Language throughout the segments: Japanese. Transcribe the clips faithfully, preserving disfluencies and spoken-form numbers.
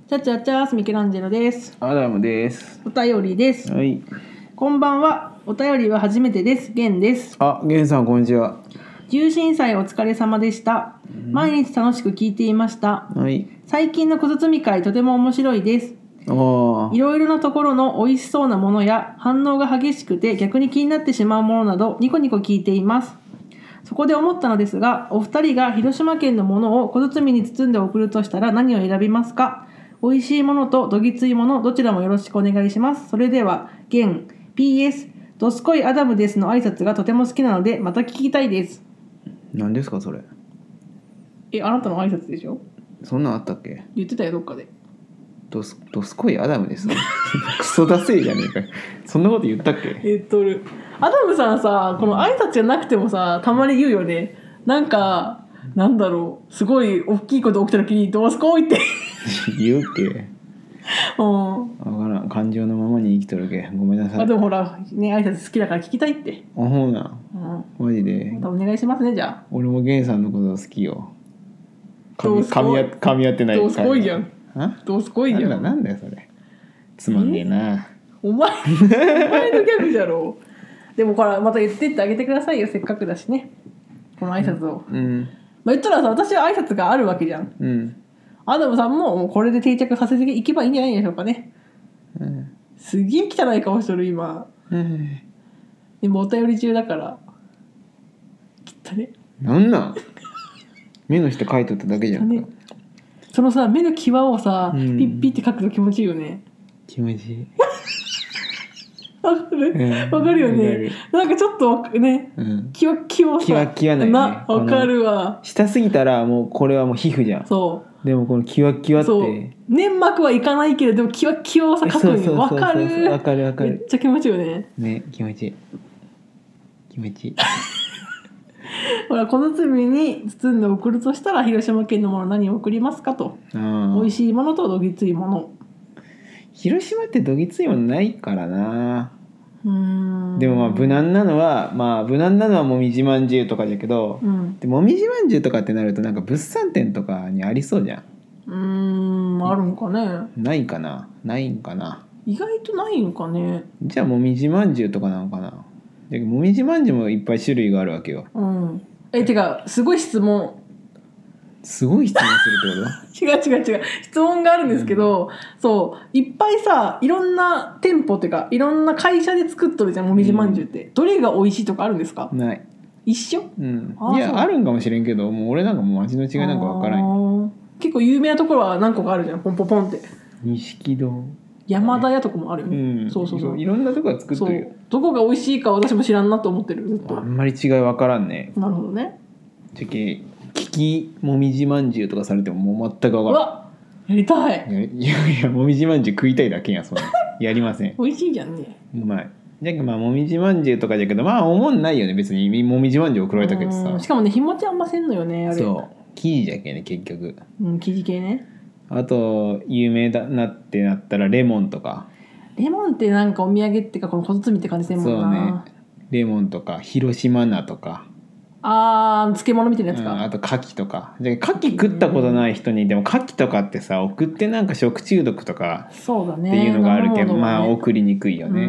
チャチャチャースミケランジェロです。 アダムです。 お便りです。 はい。 こんばんは。お便りは初めてです。ゲンです。 あ、ゲンさんこんにちは。 重審祭お疲れ様でした。毎日楽しく聞いていました。 はい。 最近の小包会とても面白いです。 おー。 いろいろなところの美味しそうなものや反応が激しくて逆に気になってしまうものなどニコニコ聞いています。そこで思ったのですが、お二人が広島県のものを小包に包んで送るとしたら何を選びますか？美味しいものとどぎついものどちらもよろしくお願いします。それではゲン ピーエス どすこいアダムですの挨拶がとても好きなのでまた聞きたいです。 何ですかそれ？ え、あなたの挨拶でしょ？ そんなんあったっけ？ 言ってたよどっかで。 どすどすこいアダムですクソだせえじゃねえか。そんなこと言ったっけ？ 言っとる。アダムさんさ、この挨拶じゃなくてもさ、たまに言うよね。なんかなんだろう、すごい大きいこと起きた時にどうすこいって言うっけ？ うん。 分からん、感情のままに生きとるけ。ごめんなさい。 あ、でもほらね、挨拶好きだから聞きたいって。 あ、ほうな、うん、マジでまたお願いしますね。じゃあ俺もゲンさんのこと好きよ。かみ噛み合噛み合ってない。 どうすこいじゃん。どうすこいじゃん。 なんだなんだよそれ。つまんねえな。 お前お前のギャグじゃろう。でもほらまた言ってってあげてくださいよ、せっかくだしね、この挨拶を。 うん、 まあ、言ったらさ、私は挨拶があるわけじゃん。 うん。 アダムさんももうこれで定着させていけばいいんじゃないでしょうかね。 うん、 すげえ汚い顔してる今。 うん、 でもお便り中だからきったね。 なんなん目の下描いとっただけじゃんか。 そのさ、目の際をさ、 うん、 ピッピッって描くと気持ちいいよね。 気持ちいい。 わかる、 うん、 わかるよね。なんかちょっとね、 うん、 キワキワさ、 キワキワないね。 な、わかるわ。 下すぎたらもうこれはもう皮膚じゃん。 そうでもこのキワキワって、そう粘膜はいかないけれどもキワキワをさ描くんよ。わかる。 わかるわかる。 めっちゃ気持ちいいよね。 ね、気持ちいい。気持ちいい。 ほら、この包みに包んで送るとしたら広島県のもの何を送りますかと。美味しいものとどぎついもの。 広島ってどぎついものないからな。 うーん、 でもまあ無難なのはまあ無難なのはもみじまんじゅうとかだけど、うん、でもみじまんじゅうとかってなるとなんか物産展とかにありそうじゃん。 うーん、あるんかね。 ないかな。ないんかな。 意外とないのかね。 じゃあもみじまんじゅうとかなのかな。でもみじまんじゅうもいっぱい種類があるわけよ。 うん。え、てかすごい質問。 すごい質問するってこと？違う違う違う。質問があるんですけど、うん、そういっぱいさ、いろんな店舗っていうかいろんな会社で作っとるじゃん、もみじまんじゅうって、うん、どれが美味しいとかあるんですか？ ない。 一緒？ うん。いやあるんかもしれんけど、もう俺なんかもう味の違いなんか分からん。 結構有名なところは何個かあるじゃん、ポンポンポンって。 錦戸、 山田屋とかもあるよね、 うん、 そうそうそう、 いろんなとこが作ってるよ。 どこが美味しいか私も知らんなと思ってる、ずっと。 あんまり違い分からんね。 なるほどね。 じゃけ利きもみじまんじゅうとかされてももう全く分からん。うわ、 やりたい。 いやいや、もみじまんじゅう食いたいだけや、そんなやりません。 美味しいじゃんね。 うまい。じゃけまあもみじまんじゅうとかじゃけど、まあ思んないよね別に。もみじまんじゅう送られたけどさ。 しかもね、日持ちあんませんのよね、あれ。 そう、生地じゃけね結局。 うん、生地系ね。 あと有名だなってなったらレモンとか。 レモンってなんかお土産っていうかこの小包って感じせんもんな。そうね。 レモンとか広島菜とか。 あー、漬物みたいなやつか、 うん、あと牡蠣とか。じゃ牡蠣食ったことない人にでも牡蠣とかってさ送ってなんか食中毒とかそうだねっていうのがあるけど、ね、まあ送りにくいよね。 うん、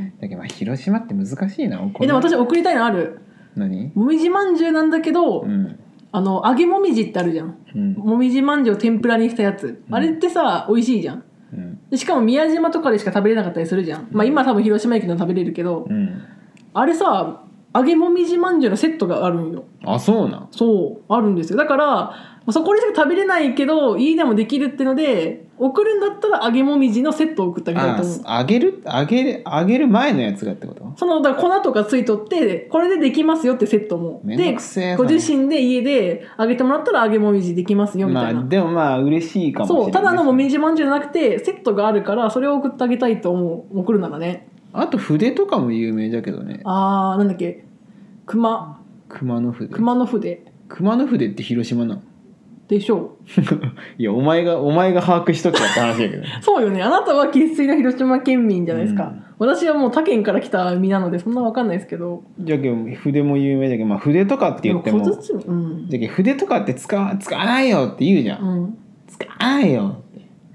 だけどまあ広島って難しいな。 えでも私送りたいのある。何？もみじまんじゅうなんだけど、うん、あの揚げもみじってあるじゃん、うん、もみじまんじゅうを天ぷらにしたやつ、うん、あれってさ美味しいじゃん、うん、でしかも宮島とかでしか食べれなかったりするじゃん、うん、まあ今多分広島駅でも食べれるけど、うん、あれさ揚げもみじまんじゅうのセットがあるんよ。あ、そうなん？そうあるんですよ。だからそこでしか食べれないけど家でもできるってので送るんだったら揚げもみじのセットを送ってあげたいと思う。 あ、揚げる揚げる揚げる前のやつがってこと？ そのだから粉とかついとってこれでできますよってセットもめんどくせえ。 でご自身で家で揚げてもらったら揚げもみじできますよみたいな、 まあ、でもまあ嬉しいかもしれない、 そうただのもみじまんじゅうじゃなくてセットがあるからそれを送ってあげたいと思う。送るならね。 あと筆とかも有名だけどね。 あー、なんだっけ、熊熊野筆。 熊野筆熊野筆って広島なの？ でしょう。 いやお前がお前が把握しとけって話だけどそうよね。あなたは生粋の広島県民じゃないですか、うん、私はもう他県から来た身なのでそんな分かんないですけど。 じゃけ筆も有名だけど、まあ、筆とかって言っても、 うん、 じゃけ筆とかって使わ使わないよって言うじゃん、うん、使わないよって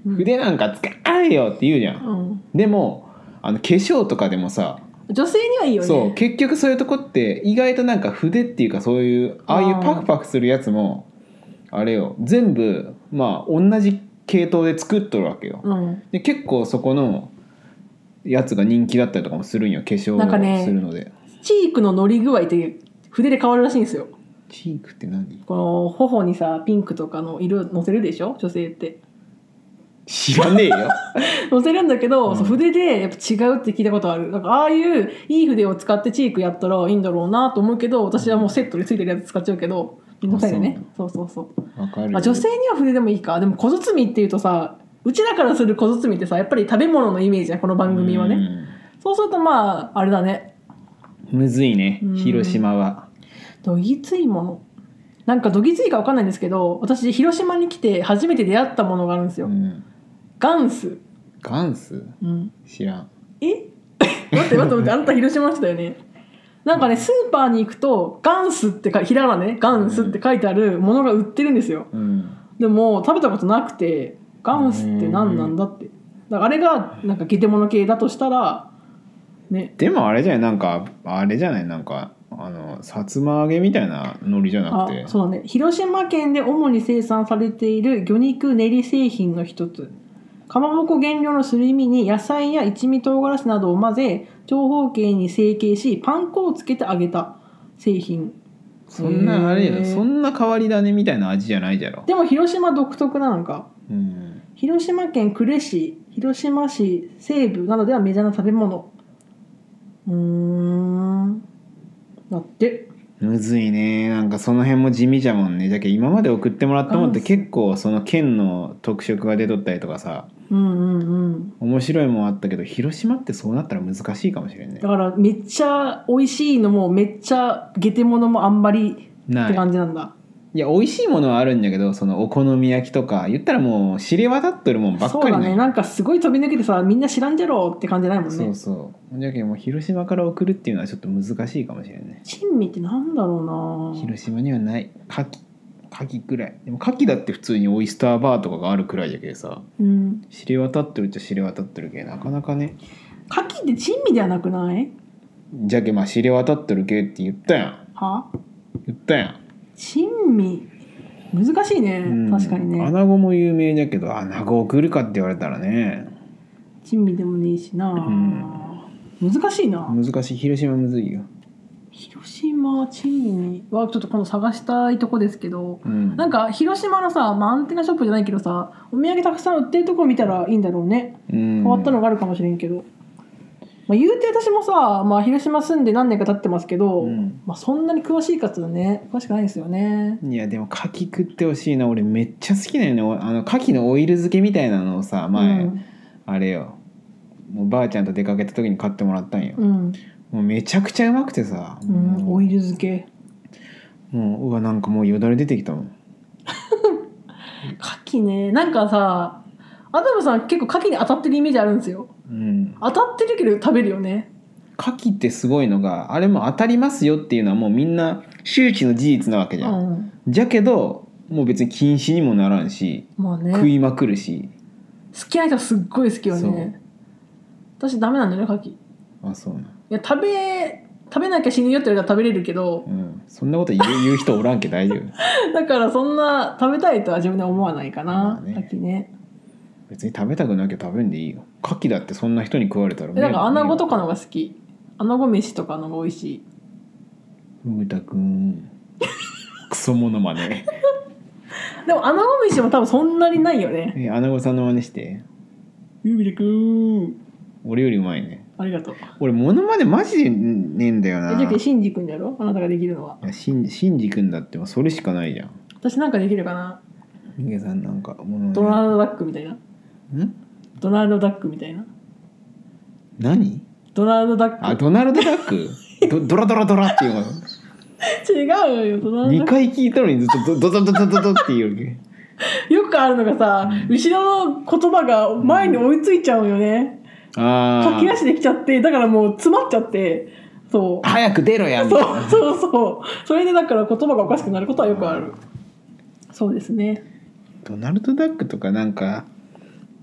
うん、筆なんか使わないよって言うじゃん、うん、でもあの化粧とかでもさ女性にはいいよね。 そう結局そういうとこって意外となんか筆っていうかそういうああいうパクパクするやつもあれよ全部まあ同じ系統で作っとるわけよ、うん、で結構そこのやつが人気だったりとかもするんよ化粧をするので、ね、 チークの乗り具合って筆で変わるらしいんですよ。 チークって何？ この頬にさピンクとかの色のせるでしょ女性って。 知らねえよのせるんだけど、うん、そう筆でやっぱ違うって聞いたことある。なんかああいういい筆を使ってチークやったらいいんだろうなと思うけど私はもうセットでついてるやつ使っちゃうけどのせでねそうそうそうわかる、まあ、女性には筆でもいいか。でも小包っていうとさうちらからする小包ってさやっぱり食べ物のイメージじゃんこの番組はね。うそうするとまああれだねむずいね広島は。 どぎついものなんかどぎついか分かんないんですけど私広島に来て初めて出会ったものがあるんですよ、うん、ガンス。 ガンス、うん、知らん。 え待って待って待ってあなた広島の人だよね。なんかねスーパーに行くとガンスってひらがなねガンスって書いてあるものが売ってるんですよ、うん、でも食べたことなくてガンスって何なんだって。だからあれがなんかゲテモノ系だとしたらね。 でもあれじゃないなんかあれじゃないなんかあのさつま揚げみたいな海苔じゃなくて。 あそうだね。広島県で主に生産されている魚肉練り製品の一つ。かまぼこ原料のすり身に野菜や一味唐辛子などを混ぜ長方形に成形しパン粉をつけて揚げた製品。 そんなあれよそんな変わり種みたいな味じゃないじゃろ。 でも広島独特なのか、うん、広島県呉市広島市西部などではメジャーな食べ物。うーんだってむずいね。なんかその辺も地味じゃもんね。だけど今まで送ってもらったもんって結構その県の特色が出とったりとかさ、うんうんうん、面白いもんあったけど広島ってそうなったら難しいかもしれんね。 だからめっちゃ美味しいのもめっちゃゲテモノもあんまりって感じなんだ。 いや美味しいものはあるんだけどそのお好み焼きとか言ったらもう知れ渡っとるもんばっかりね。 そうだね。なんかすごい飛び抜けてさみんな知らんじゃろって感じないもんね。 そうそうじゃけどもう広島から送るっていうのはちょっと難しいかもしれんね。 珍味ってなんだろうな。 広島にはない牡蠣牡蠣くらい。でも牡蠣だって普通にオイスターバーとかがあるくらいだけどさ、うん、知れ渡ってるっちゃ知れ渡ってるけどなかなかね。 牡蠣って珍味ではなくない？ じゃけまあ知れ渡ってるけって言ったやん。は？言ったやん。 珍味難しいね、うん、確かにね。 アナゴも有名だけどアナゴ送るかって言われたらね珍味でもねえしな、うん、難しいな。 難しい。広島むずいよ。 広島珍味はちょっとこの探したいとこですけど、うん、なんか広島のさ、まあ、アンテナショップじゃないけどさお土産たくさん売ってるとこ見たらいいんだろうね、うん、変わったのがあるかもしれんけど、まあ、言うて私もさ、まあ、広島住んで何年か経ってますけど、うんまあ、そんなに詳しいかつね詳しくないですよね。 いやでも牡蠣食ってほしいな。俺めっちゃ好きだよね。あの牡蠣のオイル漬けみたいなのをさ前、うん、あれよもうばあちゃんと出かけた時に買ってもらったんよ、うん、もうめちゃくちゃうまくてさ、 うん、オイル漬けもううわなんかもうよだれ出てきたもん牡蠣ね。なんかさアダムさん結構牡蠣に当たってるイメージあるんですよ、うん、当たってるけど食べるよね。 牡蠣ってすごいのがあれも当たりますよっていうのはもうみんな周知の事実なわけじゃん、うん、じゃけどもう別に禁止にもならんし、まあね、食いまくるし好きな人はすっごい好きよね。私ダメなんだよね牡蠣。 あそうなんいや食べ食べなきゃ死ぬよって言われたら食べれるけど、 うん、そんなこと言う、言う人おらんけ大丈夫だからそんな食べたいとは自分で思わないかな、まあね、牡蠣ね。 別に食べたくなきゃ食べんでいいよ。牡蠣だってそんな人に食われたらだからアナゴとかのが好き。アナゴ飯とかのが美味しい。 ふむたくんクソモノマネでもアナゴ飯も多分そんなにないよね。 えアナゴさんの真似してゆびりくん俺よりうまいね。 ありがとう。 俺モノマネマジでねえんだよな。 じゃあシンジ君やろあなたができるのは。 いやシンシンジ君だってそれしかないじゃん。 私なんかできるかな。 ミゲさんなんかモノマネドナルドダックみたいな。んドナルドダックみたいな。 何ドナルドダック。 あドナルドダックドドラドラドラっていうの違うよドナルドにかい聞いたのにずっとドドドドドドって言うわけよくあるのがさ、うん、後ろの言葉が前に追いついちゃうよね、うん、あ書き出しできちゃってだからもう詰まっちゃってそう早く出ろやんそうそうそうそれでだから言葉がおかしくなることはよくある。そうですね。 ドナルドダックとかなんか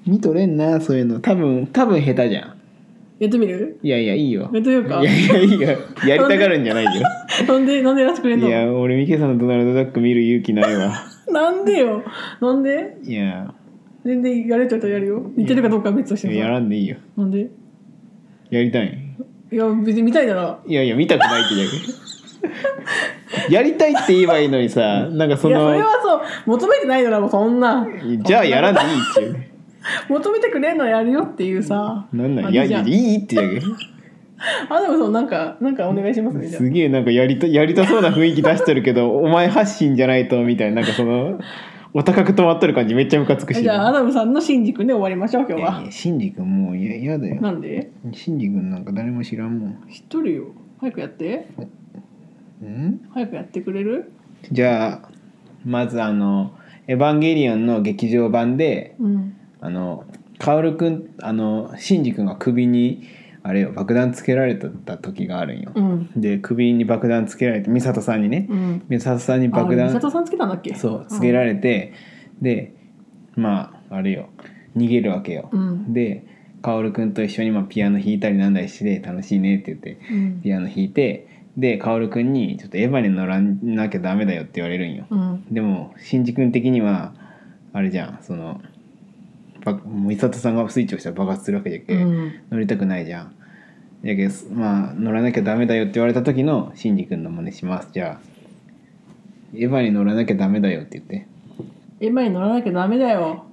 見とれんなそういうの。多分多分下手じゃん。 やってみる？ いやいやいいよ。 やってみようか。 いやいやいいよ。やりたがるんじゃないよ。 なんでなんでやらせてくれんの？ いや俺ミケさんのドナルドダック見る勇気ないわ。 なんでよ。なんで？ いや全然やれと言ったらやるよ。似てるかどうかは別としても。 やらんでいいよ。 なんで？ やりたい。 いや別に見たいなら。 いやいや見たくないってだけ。やりたいって言えばいいのにさ、なんかその。 いやそれはそう求めてないならもうそんな。 じゃあやらんでいいっていう。 求めてくれるのやるよっていうさ。 なんなんいやいやいいってだけ。 あでもそうなんかなんかお願いしますね。 すげえなんかやりたやりたそうな雰囲気出してるけどお前発信じゃないとみたいな、なんかそのお高く止まっとる感じめっちゃムカつくし。 じゃあアダムさんのシンジ君で終わりましょう今日は。 いやいやシンジ君もうややだよ。 なんで？ シンジ君なんか誰も知らんもん。 知っとるよ。早くやって。 ん？ 早くやってくれる？ じゃあまずあのエヴァンゲリオンの劇場版で、うん、あのカオルくんあのシンジ君が首にあれよ爆弾つけられた時があるんよ、うん、で首に爆弾つけられて美里さんにね、うん、美里さんに爆弾美里さんつけたんだっけ。 そうつけられて、うん、でまああれよ逃げるわけよ、うん、で薫くんと一緒にまあピアノ弾いたりなんだりして楽しいねって言って、うん、ピアノ弾いてで薫くんにちょっとエヴァに乗らなきゃダメだよって言われるんよ、うん、でもシンジ君的にはあれじゃん、その美里さんがスイッチをしたら爆発するわけじゃけ、うん、乗りたくないじゃん。やけまあ乗らなきゃダメだよって言われた時のシンジ君の真似します。じゃあエヴァに乗らなきゃダメだよって言って。 エヴァに乗らなきゃダメだよ。